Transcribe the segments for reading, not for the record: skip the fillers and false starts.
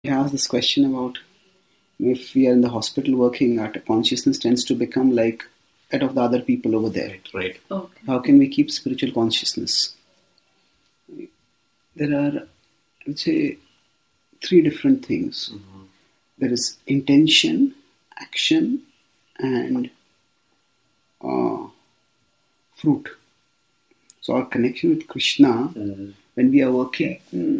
We have this question about if we are in the hospital working, our consciousness tends to become like that of the other people over there. Right. Okay. How can we keep spiritual consciousness? There are, I would say, three different things. Mm-hmm. There is intention, action, and fruit. So our connection with Krishna, when we are working,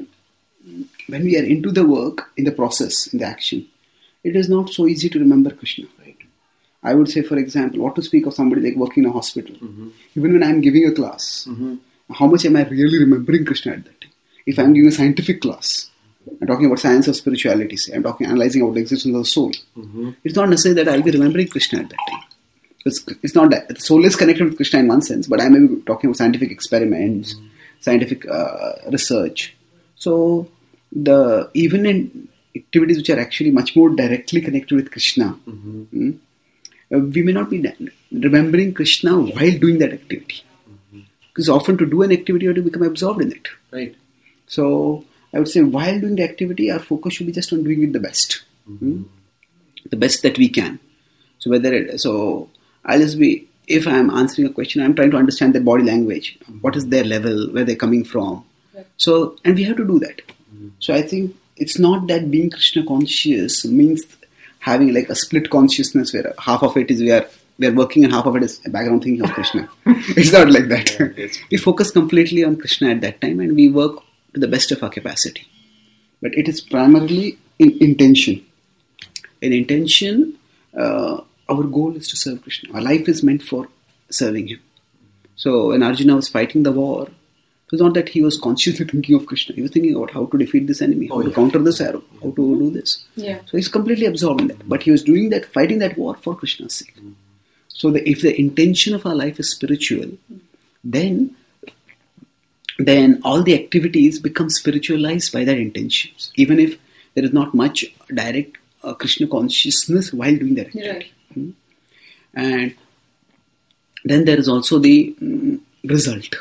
when we are into the work, in the process, in the action, it is not so easy to remember Krishna. Right. I would say, for example, what to speak of somebody like working in a hospital. Mm-hmm. Even when I am giving a class, how much am I really remembering Krishna at that time? If I am giving a scientific class, I'm talking about science of spirituality, say, I'm analyzing about the existence of the soul. Mm-hmm. It's not necessary that I'll be remembering Krishna at that time. It's not that. The soul is connected with Krishna in one sense, but I may be talking about scientific experiments, scientific research. So, even in activities which are actually much more directly connected with Krishna, we may not be remembering Krishna while doing that activity. Because often to do an activity, you have to become absorbed in it. Right. So, I would say while doing the activity, our focus should be just on doing it the best. The best that we can. So, I'll just be, if I'm answering a question, I'm trying to understand their body language. What is their level, where they're coming from. Right. So, and we have to do that. So, I think it's not that being Krishna conscious means having like a split consciousness where half of it is we are working and half of it is background thinking of Krishna. It's not like that. Yeah, We focus completely on Krishna at that time and we work to the best of our capacity. But it is primarily in intention. In intention, our goal is to serve Krishna. Our life is meant for serving Him. So when Arjuna was fighting the war, it was not that he was consciously thinking of Krishna. He was thinking about how to defeat this enemy, how to counter this arrow, how to do this. Yeah. So he's completely absorbed in that. But he was doing that, fighting that war for Krishna's sake. So if the intention of our life is spiritual, then all the activities become spiritualized by that intention. Even if there is not much direct Krishna consciousness while doing that activity. Right. And then there is also the result.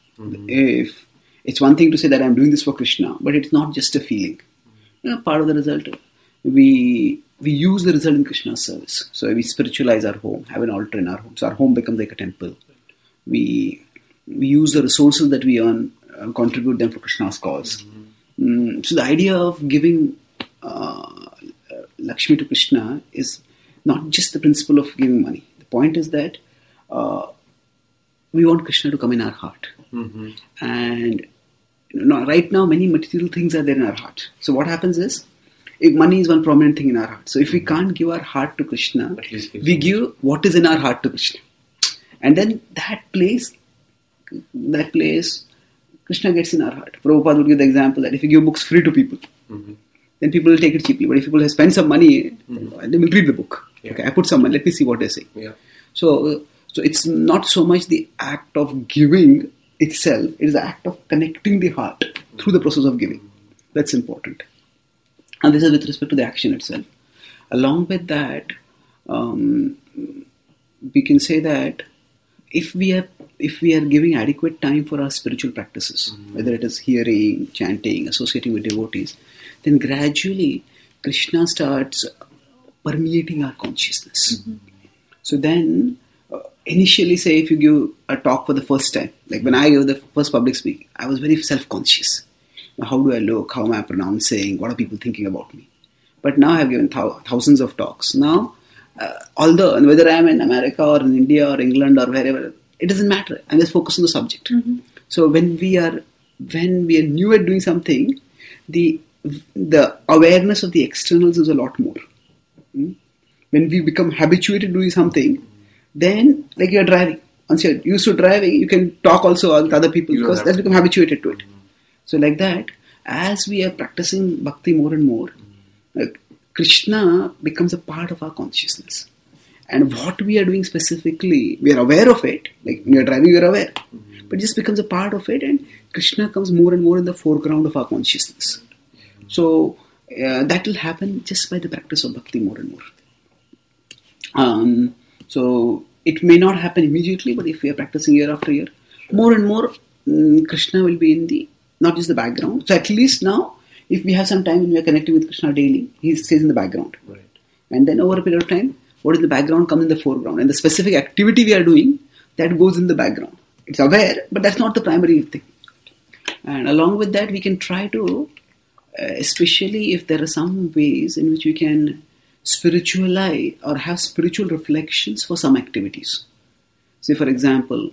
If it's one thing to say that I'm doing this for Krishna, but it's not just a feeling. Part of the result, we use the result in Krishna's service. So we spiritualize our home, have an altar in our home. So our home becomes like a temple. We use the resources that we earn, contribute them for Krishna's cause. So the idea of giving Lakshmi to Krishna is not just the principle of giving money. The point is that we want Krishna to come in our heart. And right now many material things are there in our heart. So what happens is, if money is one prominent thing in our heart. So if we can't give our heart to Krishna, we give what is in our heart to Krishna. And then that place, Krishna gets in our heart. Prabhupada would give the example that if you give books free to people, then people will take it cheaply. But if people have spent some money, they will read the book. Yeah. Okay, I put some money, let me see what they say. Yeah. So it's not so much the act of giving itself, it is the act of connecting the heart through the process of giving. That's important. And this is with respect to the action itself. Along with that, we can say that if we are giving adequate time for our spiritual practices, whether it is hearing, chanting, associating with devotees, then gradually Krishna starts permeating our consciousness. So then, initially, say if you give a talk for the first time, like when I gave the first public speaking, I was very self-conscious. Now, how do I look? How am I pronouncing? What are people thinking about me? But now I have given thousands of talks. Now, although whether I am in America or in India or England or wherever, it doesn't matter. I'm just focused on the subject. So when we are new at doing something, the awareness of the externals is a lot more. When we become habituated doing something, then like you are driving. Once you're used to driving, you can talk also with other people because that's become habituated to it. So like that, as we are practicing bhakti more and more, Krishna becomes a part of our consciousness. And what we are doing specifically, we are aware of it. Like when you are driving, you are aware. But it just becomes a part of it and Krishna comes more and more in the foreground of our consciousness. So that will happen just by the practice of bhakti more and more. So it may not happen immediately, but if we are practicing year after year, more and more Krishna will be in not just the background. So at least now if we have some time when we are connecting with Krishna daily, he stays in the background. Right. And then over a period of time, what is the background comes in the foreground. And the specific activity we are doing, that goes in the background. It's aware, but that's not the primary thing. And along with that, we can try to, especially if there are some ways in which we can spiritualize or have spiritual reflections for some activities. Say, for example,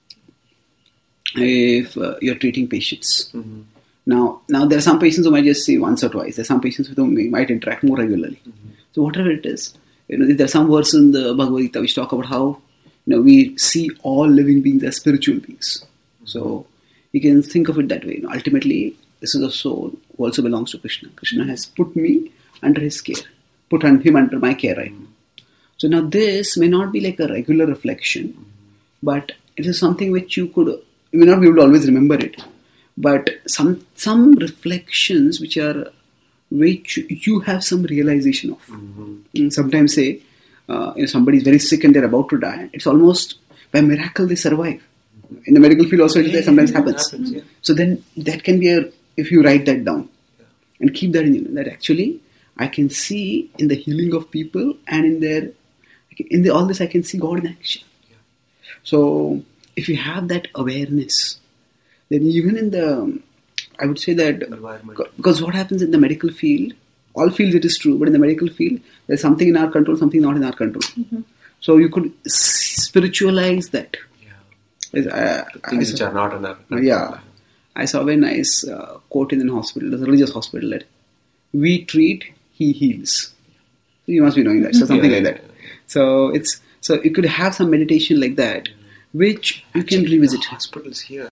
if you're treating patients. Mm-hmm. Now there are some patients who might just see once or twice. There are some patients with whom we might interact more regularly. Mm-hmm. So whatever it is, there are some verses in the Bhagavad Gita which talk about how we see all living beings as spiritual beings. Mm-hmm. So you can think of it that way. Ultimately, this is a soul who also belongs to Krishna. Krishna has put me under his care, put him under my care right now. So now this may not be like a regular reflection, but it is something which you may not be able to always remember it, but some reflections which you have some realization of. Mm-hmm. Sometimes say somebody is very sick and they're about to die. It's almost by miracle they survive. In the medical field also it sometimes happens. Yeah. So then that can be if you write that down and keep that in you, that actually I can see in the healing of people and in all this I can see God in action. Yeah. So if you have that awareness, then even I would say that because what happens in the medical field, all fields it is true, but in the medical field there's something in our control, something not in our control. Mm-hmm. So you could spiritualize that. Things which are not in our control. Yeah. I saw a very nice quote in a hospital, a religious hospital, that we treat, he heals. So you must be knowing that. So something like that. So you could have some meditation like that, which you can revisit. Hospitals here